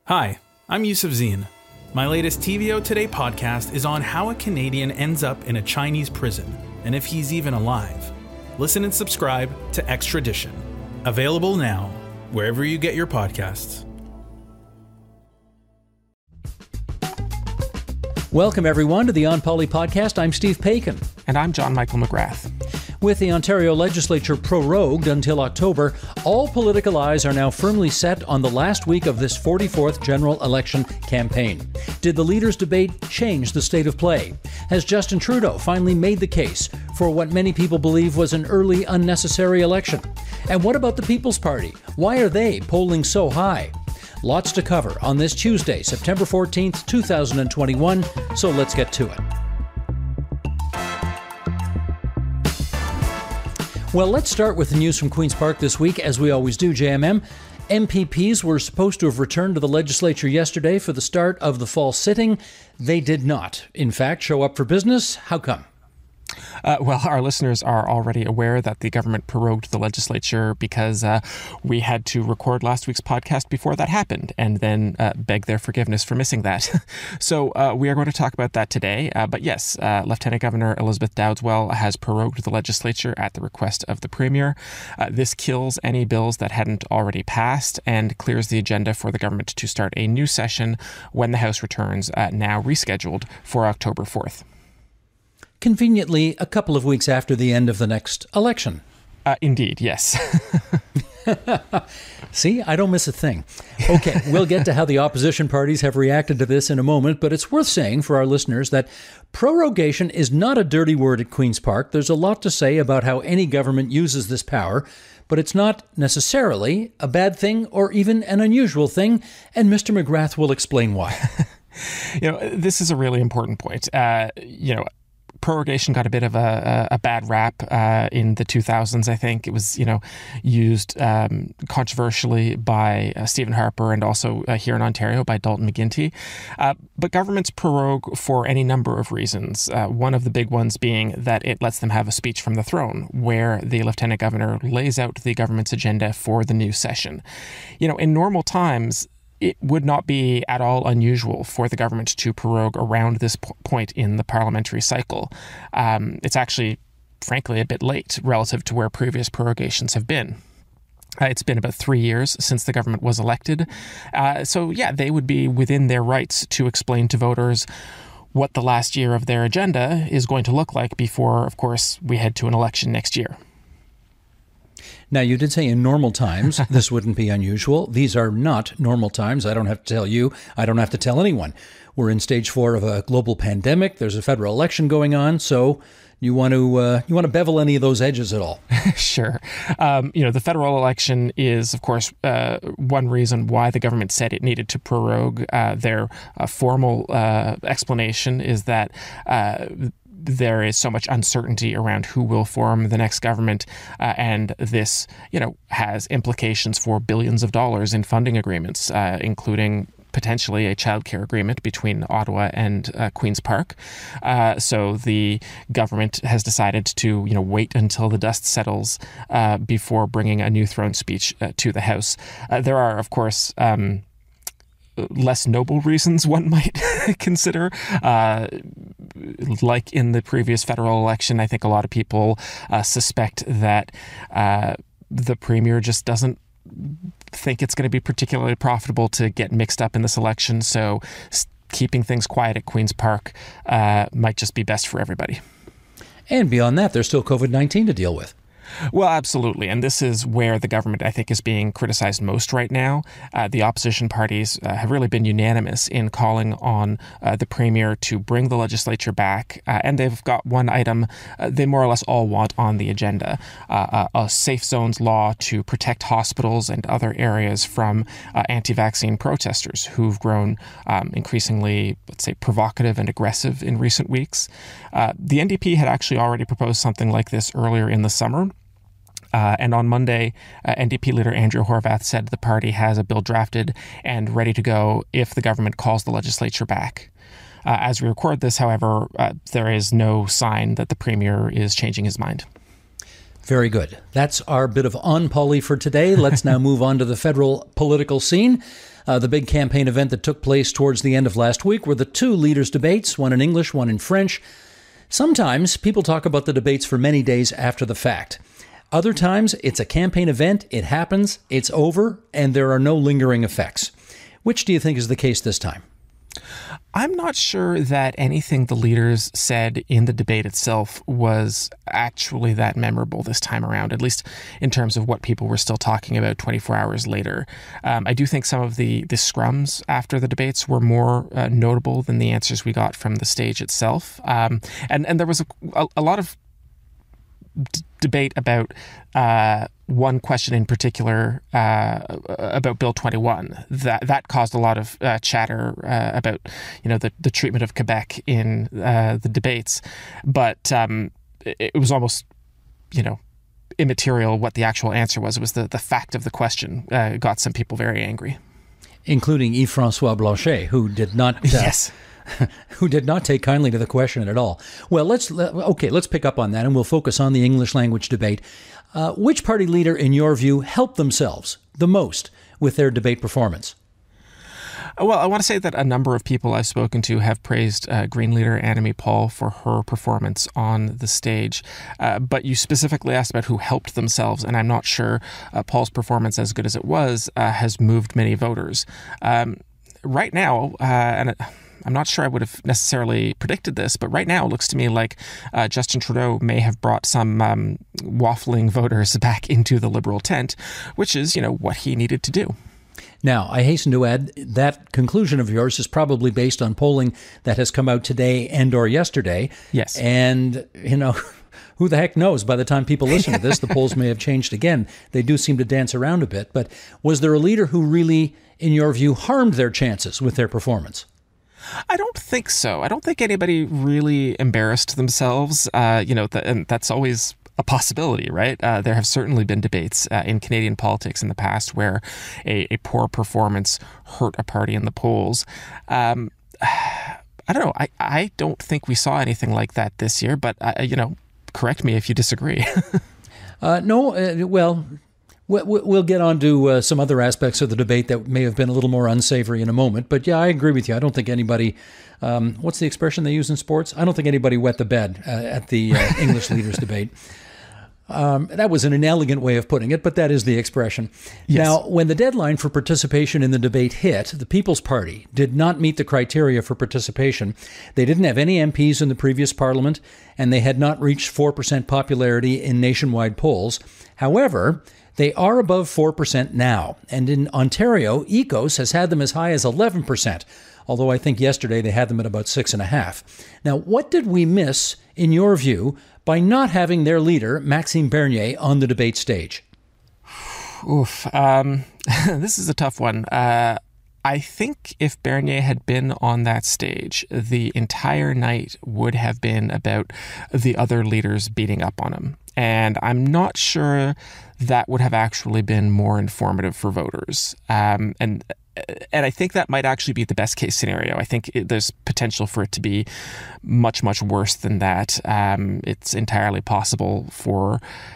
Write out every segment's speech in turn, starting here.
Hi, I'm Yusuf Zine. My latest TVO Today podcast is on how a Canadian ends up in a Chinese prison, and if he's even alive. Listen and subscribe to Extradition. Available now, wherever you get your podcasts. Welcome, everyone, to the On Poly podcast. I'm Steve Paikin. And I'm John Michael McGrath. With the Ontario Legislature prorogued until October, all political eyes are now firmly set on the last week of this 44th general election campaign. Did the leaders' debate change the state of play? Has Justin Trudeau finally made the case for what many people believe was an early, unnecessary election? And what about the People's Party? Why are they polling so high? Lots to cover on this Tuesday, September 14th, 2021, so let's get to it. Well, let's start with the news from Queen's Park this week, as we always do, JMM. MPPs were supposed to have returned to the legislature yesterday for the start of the fall sitting. They did not, in fact, show up for business. How come? Well, our listeners are already aware that the government prorogued the legislature because we had to record last week's podcast before that happened and then beg their forgiveness for missing that. So we are going to talk about that today. But yes, Lieutenant Governor Elizabeth Dowdeswell has prorogued the legislature at the request of the Premier. This kills any bills that hadn't already passed and clears the agenda for the government to start a new session when the House returns, now rescheduled for October 4th. Conveniently, a couple of weeks after the end of the next election. Indeed, yes. See, I don't miss a thing. Okay, we'll get to how the opposition parties have reacted to this in a moment, but it's worth saying for our listeners that prorogation is not a dirty word at Queen's Park. There's a lot to say about how any government uses this power, but it's not necessarily a bad thing or even an unusual thing, and Mr. McGrath will explain why. This is a really important point. Prorogation got a bit of a bad rap in the 2000s, I think. It was, used controversially by Stephen Harper and also here in Ontario by Dalton McGuinty. But governments prorogue for any number of reasons. One of the big ones being that it lets them have a speech from the throne where the Lieutenant Governor lays out the government's agenda for the new session. In normal times, it would not be at all unusual for the government to prorogue around this point in the parliamentary cycle. It's actually, frankly, a bit late relative to where previous prorogations have been. It's been about 3 years since the government was elected. They would be within their rights to explain to voters what the last year of their agenda is going to look like before, of course, we head to an election next year. Now, you did say in normal times this wouldn't be unusual. These are not normal times. I don't have to tell you. I don't have to tell anyone. We're in stage 4 of a global pandemic. There's a federal election going on. So you want to bevel any of those edges at all? Sure. The federal election is, of course, one reason why the government said it needed to prorogue. Their formal explanation is that there is so much uncertainty around who will form the next government, and this, has implications for billions of dollars in funding agreements, including potentially a childcare agreement between Ottawa and Queen's Park. So the government has decided to, wait until the dust settles before bringing a new throne speech to the House. There are, of course, less noble reasons one might consider. Like in the previous federal election, I think a lot of people suspect that the Premier just doesn't think it's going to be particularly profitable to get mixed up in this election. So keeping things quiet at Queen's Park might just be best for everybody. And beyond that, there's still COVID-19 to deal with. Well, absolutely. And this is where the government, I think, is being criticized most right now. The opposition parties have really been unanimous in calling on the Premier to bring the legislature back. And they've got one item they more or less all want on the agenda, a safe zones law to protect hospitals and other areas from anti-vaccine protesters who've grown increasingly, let's say, provocative and aggressive in recent weeks. The NDP had actually already proposed something like this earlier in the summer. And on Monday, NDP leader Andrew Horwath said the party has a bill drafted and ready to go if the government calls the legislature back. As we record this, however, there is no sign that the Premier is changing his mind. Very good. That's our bit of on Polly for today. Let's now move on to the federal political scene. The big campaign event that took place towards the end of last week were the two leaders' debates, one in English, one in French. Sometimes people talk about the debates for many days after the fact. Other times, it's a campaign event, it happens, it's over, and there are no lingering effects. Which do you think is the case this time? I'm not sure that anything the leaders said in the debate itself was actually that memorable this time around, at least in terms of what people were still talking about 24 hours later. I do think some of the scrums after the debates were more notable than the answers we got from the stage itself. And there was a lot of debate about one question in particular about Bill 21 that caused a lot of chatter about the treatment of Quebec in the debates, but it was almost immaterial what the actual answer was. It was the fact of the question got some people very angry, including Yves-François Blanchet, who did not yes. who did not take kindly to the question at all. Well, let's pick up on that, and we'll focus on the English language debate. Which party leader, in your view, helped themselves the most with their debate performance? Well, I want to say that a number of people I've spoken to have praised Green leader Annamie Paul for her performance on the stage. But you specifically asked about who helped themselves, and I'm not sure Paul's performance, as good as it was, has moved many voters. Right now, and I'm not sure I would have necessarily predicted this, but right now it looks to me like Justin Trudeau may have brought some waffling voters back into the Liberal tent, which is, what he needed to do. Now, I hasten to add that conclusion of yours is probably based on polling that has come out today and or yesterday. Yes. And, who the heck knows? By the time people listen to this, the polls may have changed again. They do seem to dance around a bit. But was there a leader who really, in your view, harmed their chances with their performance? I don't think so. I don't think anybody really embarrassed themselves. And that's always a possibility, right? There have certainly been debates in Canadian politics in the past where a poor performance hurt a party in the polls. I don't know. I don't think we saw anything like that this year, but, correct me if you disagree. Well, we'll get on to some other aspects of the debate that may have been a little more unsavory in a moment. But yeah, I agree with you. I don't think anybody, what's the expression they use in sports? I don't think anybody wet the bed at the English leaders debate. That was an inelegant way of putting it, but that is the expression. Yes. Now, when the deadline for participation in the debate hit, the People's Party did not meet the criteria for participation. They didn't have any MPs in the previous parliament, and they had not reached 4% popularity in nationwide polls. However, they are above 4% now. And in Ontario, ECOS has had them as high as 11%, although I think yesterday they had them at about 6.5%. Now, what did we miss, in your view, by not having their leader, Maxime Bernier, on the debate stage? Oof. This is a tough one. I think if Bernier had been on that stage, the entire night would have been about the other leaders beating up on him. And I'm not sure that would have actually been more informative for voters. And I think that might actually be the best case scenario. I think there's potential for it to be much, much worse than that. It's entirely possible for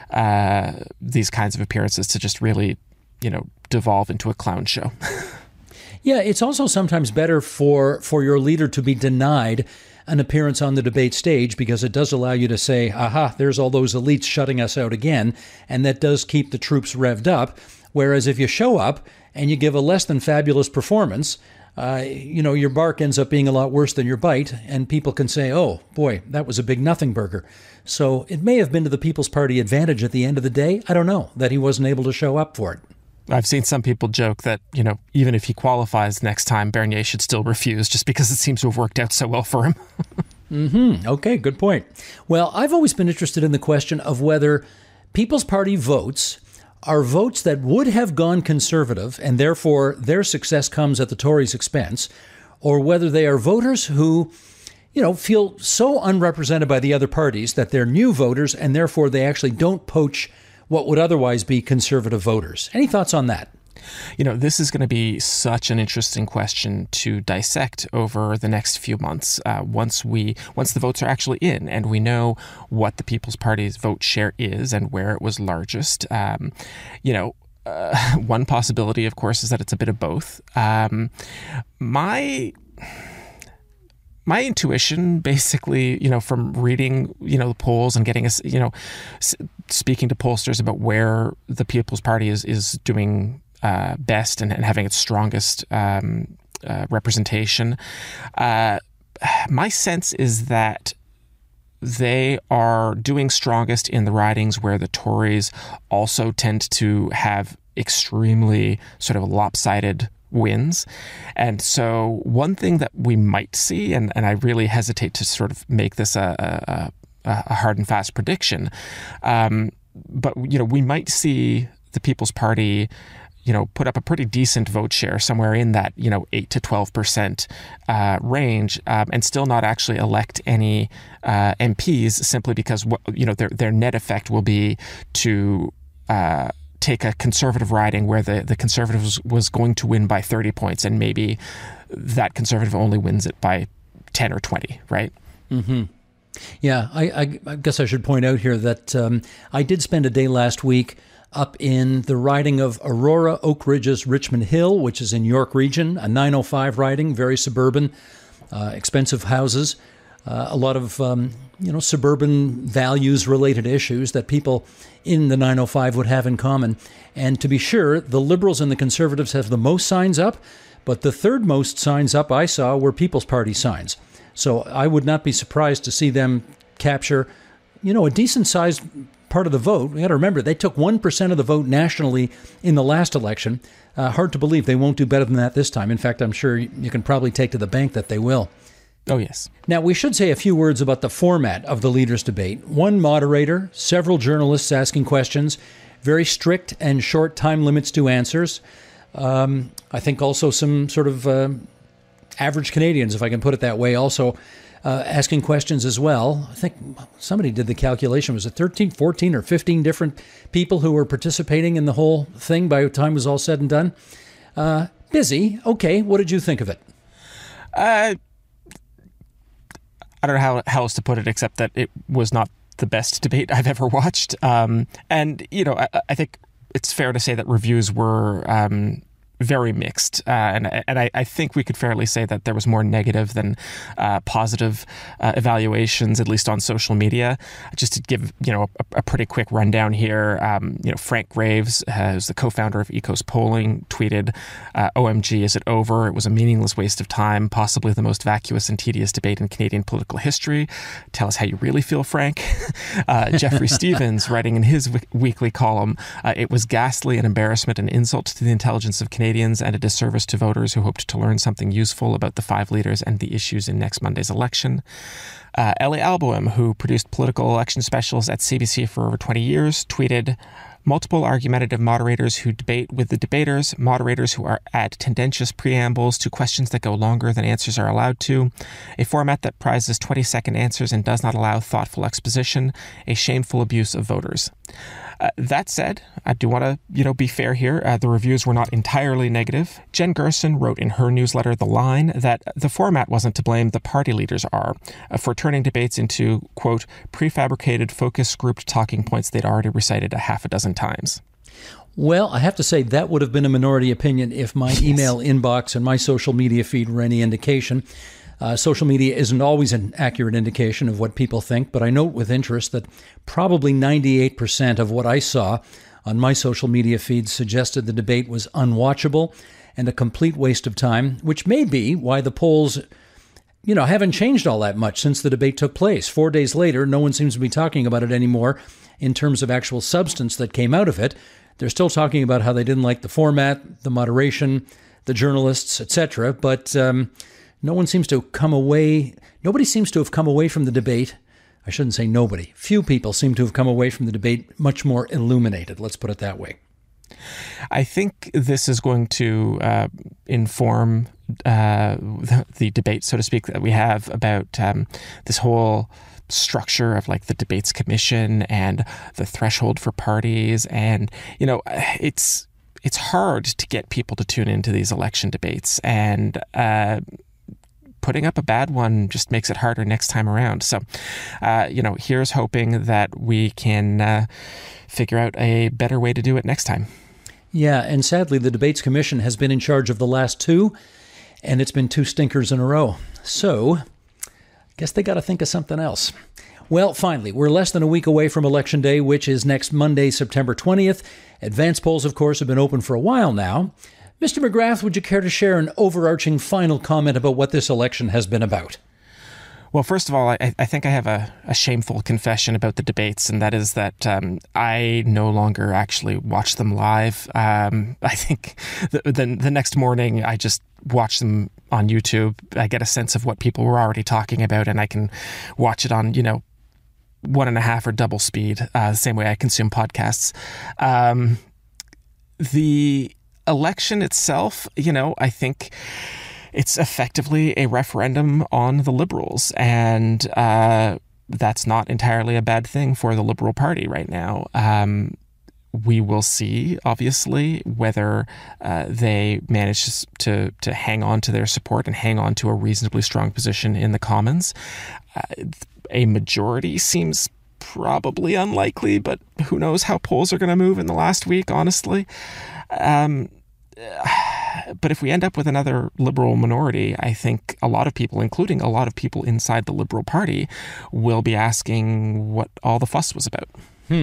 these kinds of appearances to just really, devolve into a clown show. Yeah, it's also sometimes better for your leader to be denied an appearance on the debate stage, because it does allow you to say, aha, there's all those elites shutting us out again, and that does keep the troops revved up. Whereas if you show up and you give a less than fabulous performance, your bark ends up being a lot worse than your bite, and people can say, oh, boy, that was a big nothing burger. So it may have been to the People's Party advantage at the end of the day, I don't know, that he wasn't able to show up for it. I've seen some people joke that, even if he qualifies next time, Bernier should still refuse just because it seems to have worked out so well for him. Okay, good point. Well, I've always been interested in the question of whether People's Party votes are votes that would have gone Conservative and therefore their success comes at the Tories' expense, or whether they are voters who, feel so unrepresented by the other parties that they're new voters and therefore they actually don't poach what would otherwise be Conservative voters. Any thoughts on that? This is going to be such an interesting question to dissect over the next few months. Once the votes are actually in and we know what the People's Party's vote share is and where it was largest, one possibility, of course, is that it's a bit of both. My intuition, basically, from reading, the polls and getting speaking to pollsters about where the People's Party is doing best and having its strongest representation. My sense is that they are doing strongest in the ridings where the Tories also tend to have extremely sort of lopsided wins. And so one thing that we might see, and I really hesitate to sort of make this a hard and fast prediction, but we might see the People's Party put up a pretty decent vote share somewhere in that 8 to 12% range, and still not actually elect any MPs, simply because their net effect will be to take a Conservative riding where the Conservative was going to win by 30 points, and maybe that Conservative only wins it by 10 or 20, right? Mm-hmm. Yeah, I guess I should point out here that I did spend a day last week up in the riding of Aurora, Oak Ridges, Richmond Hill, which is in York Region, a 905 riding, very suburban, expensive houses, a lot of suburban values-related issues that people in the 905 would have in common. And to be sure, the Liberals and the Conservatives have the most signs up, but the third most signs up I saw were People's Party signs. So I would not be surprised to see them capture, a decent-sized part of the vote. We got to remember, they took 1% of the vote nationally in the last election. Hard to believe they won't do better than that this time. In fact, I'm sure you can probably take to the bank that they will. Oh, yes. Now, we should say a few words about the format of the leaders' debate. One moderator, several journalists asking questions, very strict and short time limits to answers. I think also some sort of average Canadians, if I can put it that way, also asking questions as well. I think somebody did the calculation. Was it 13, 14, or 15 different people who were participating in the whole thing by the time it was all said and done? Busy. Okay, what did you think of it? I don't know how else to put it, except that it was not the best debate I've ever watched. And, I think it's fair to say that reviews were very mixed. And I think we could fairly say that there was more negative than positive evaluations, at least on social media. Just to give, a pretty quick rundown here, Frank Graves, who's the co-founder of Ecos Polling, tweeted, OMG, is it over? It was a meaningless waste of time, possibly the most vacuous and tedious debate in Canadian political history. Tell us how you really feel, Frank. Jeffrey Stevens, writing in his weekly column, it was ghastly, an embarrassment, an insult to the intelligence of Canadians, and a disservice to voters who hoped to learn something useful about the five leaders and the issues in next Monday's election. Ellie Alboim, who produced political election specials at CBC for over 20 years, tweeted, multiple argumentative moderators who debate with the debaters, moderators who add tendentious preambles to questions that go longer than answers are allowed to, a format that prizes 20-second answers and does not allow thoughtful exposition, a shameful abuse of voters. That said, I do want to, be fair here. The reviews were not entirely negative. Jen Gerson wrote in her newsletter, The Line, that the format wasn't to blame, the party leaders are, for turning debates into, quote, prefabricated focus grouped talking points they'd already recited a half a dozen times. Well, I have to say that would have been a minority opinion if my email inbox and my social media feed were any indication. Social media isn't always an accurate indication of what people think, but I note with interest that probably 98% of what I saw on my social media feeds suggested the debate was unwatchable and a complete waste of time, which may be why the polls, haven't changed all that much since the debate took place. 4 days later, no one seems to be talking about it anymore in terms of actual substance that came out of it. They're still talking about how they didn't like the format, the moderation, the journalists, etc., but no one seems to have come away. Nobody seems to have come away from the debate. I shouldn't say nobody. Few people seem to have come away from the debate much more illuminated. Let's put it that way. I think this is going to inform the debate, so to speak, that we have about this whole structure of like the debates commission and the threshold for parties. And, it's it's hard to get people to tune into these election debates, and putting up a bad one just makes it harder next time around. So, here's hoping that we can figure out a better way to do it next time. Yeah, and sadly, the Debates Commission has been in charge of the last two, and it's been two stinkers in a row. So, I guess they got to think of something else. Well, finally, we're less than a week away from Election Day, which is next Monday, September 20th. Advance polls, of course, have been open for a while now. Mr. McGrath, would you care to share an overarching final comment about what this election has been about? Well, first of all, I think I have a shameful confession about the debates, and that is that I no longer actually watch them live. I think the next morning I just watch them on YouTube. I get a sense of what people were already talking about, and I can watch it on, 1.5 or double speed, the same way I consume podcasts. The election itself, I think it's effectively a referendum on the Liberals, and that's not entirely a bad thing for the Liberal Party right now. We will see, obviously, whether they manage to hang on to their support and hang on to a reasonably strong position in the Commons. A majority seems probably unlikely, but who knows how polls are going to move in the last week, honestly. But if we end up with another Liberal minority, I think a lot of people, including a lot of people inside the Liberal Party, will be asking what all the fuss was about.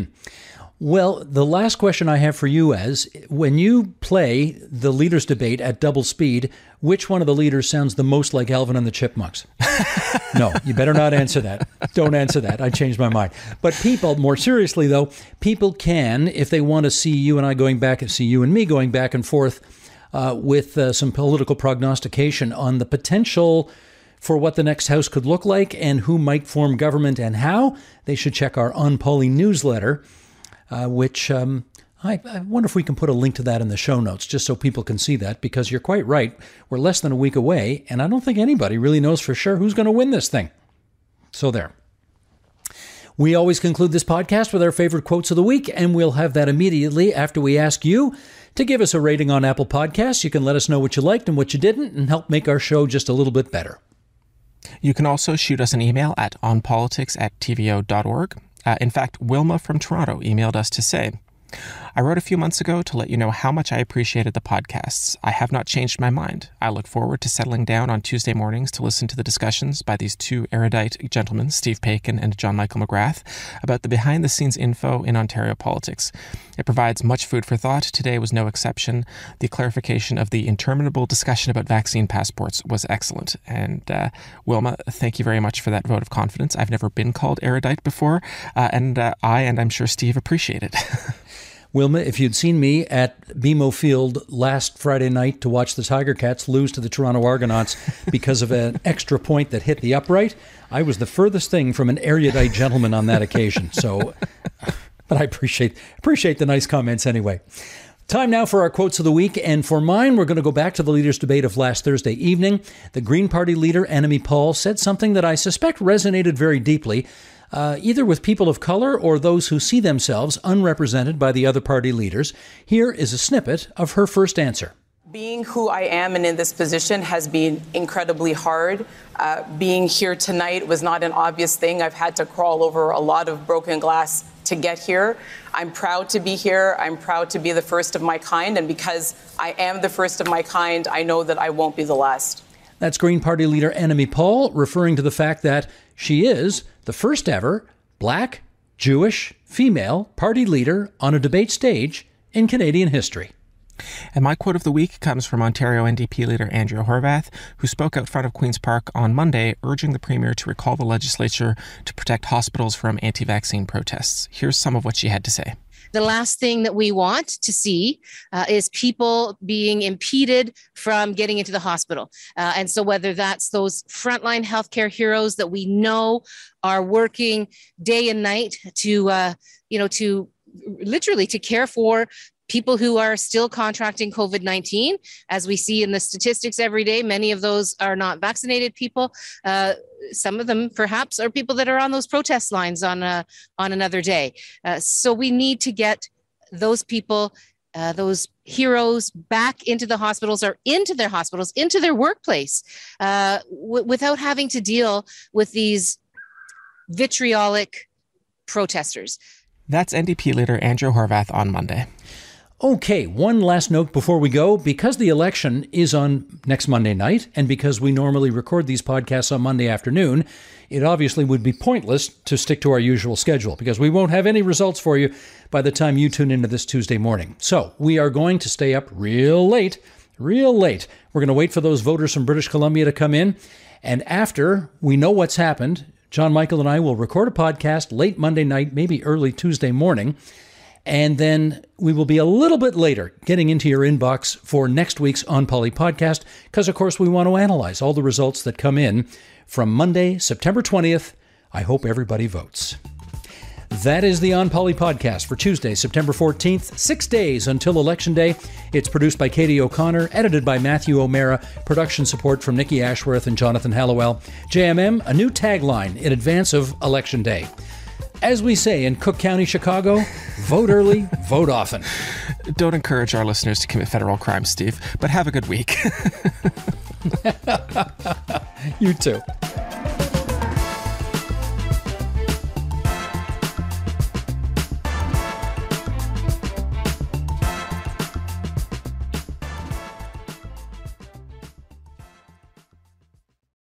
Well, the last question I have for you is, when you play the leaders' debate at double speed, which one of the leaders sounds the most like Alvin and the Chipmunks? No, you better not answer that. Don't answer that. I changed my mind. But people, more seriously though, people can, if they want to see you and I going back and see you and me going back and forth with some political prognostication on the potential for what the next House could look like and who might form government and how, they should check our On Poly newsletter, which I wonder if we can put a link to that in the show notes just so people can see that, because you're quite right. We're less than a week away, and I don't think anybody really knows for sure who's going to win this thing. So there. We always conclude this podcast with our favorite quotes of the week, and we'll have that immediately after we ask you to give us a rating on Apple Podcasts. You can let us know what you liked and what you didn't and help make our show just a little bit better. You can also shoot us an email at onpolitics@tvo.org. In fact, Wilma from Toronto emailed us to say, I wrote a few months ago to let you know how much I appreciated the podcasts. I have not changed my mind. I look forward to settling down on Tuesday mornings to listen to the discussions by these two erudite gentlemen, Steve Paikin and John Michael McGrath, about the behind-the-scenes info in Ontario politics. It provides much food for thought. Today was no exception. The clarification of the interminable discussion about vaccine passports was excellent. And Wilma, thank you very much for that vote of confidence. I've never been called erudite before, and I'm sure Steve appreciate it. Wilma, if you'd seen me at BMO Field last Friday night to watch the Tiger Cats lose to the Toronto Argonauts because of an extra point that hit the upright, I was the furthest thing from an erudite gentleman on that occasion. So, but I appreciate the nice comments anyway. Time now for our quotes of the week, and for mine, we're going to go back to the leaders' debate of last Thursday evening. The Green Party leader, Annamie Paul, said something that I suspect resonated very deeply, either with people of color or those who see themselves unrepresented by the other party leaders. Here is a snippet of her first answer. Being who I am and in this position has been incredibly hard. Being here tonight was not an obvious thing. I've had to crawl over a lot of broken glass to get here. I'm proud to be here. I'm proud to be the first of my kind. And because I am the first of my kind, I know that I won't be the last. That's Green Party leader Annamie Paul referring to the fact that she is the first ever Black, Jewish, female party leader on a debate stage in Canadian history. And my quote of the week comes from Ontario NDP leader Andrea Horwath, who spoke out front of Queen's Park on Monday, urging the Premier to recall the legislature to protect hospitals from anti-vaccine protests. Here's some of what she had to say. The last thing that we want to see is people being impeded from getting into the hospital. And so whether that's those frontline healthcare heroes that we know are working day and night to literally to care for people who are still contracting COVID-19, as we see in the statistics every day, many of those are not vaccinated people. Some of them perhaps are people that are on those protest lines on another day. So we need to get those people those heroes back into the hospitals or into their hospitals, into their workplace, without having to deal with these vitriolic protesters. That's NDP leader Andrew Horwath on Monday. Okay, one last note before we go. Because the election is on next Monday night, and because we normally record these podcasts on Monday afternoon, it obviously would be pointless to stick to our usual schedule because we won't have any results for you by the time you tune into this Tuesday morning. So we are going to stay up real late. We're going to wait for those voters from British Columbia to come in. And after we know what's happened, John Michael and I will record a podcast late Monday night, maybe early Tuesday morning. And then we will be a little bit later getting into your inbox for next week's On Poly podcast because, of course, we want to analyze all the results that come in from Monday, September 20th. I hope everybody votes. That is the On Poly podcast for Tuesday, September 14th, 6 days until Election Day. It's produced by Katie O'Connor, edited by Matthew O'Mara, production support from Nikki Ashworth and Jonathan Hallowell. JMM, a new tagline in advance of Election Day. As we say in Cook County, Chicago, vote early, vote often. Don't encourage our listeners to commit federal crimes, Steve, but have a good week. You too.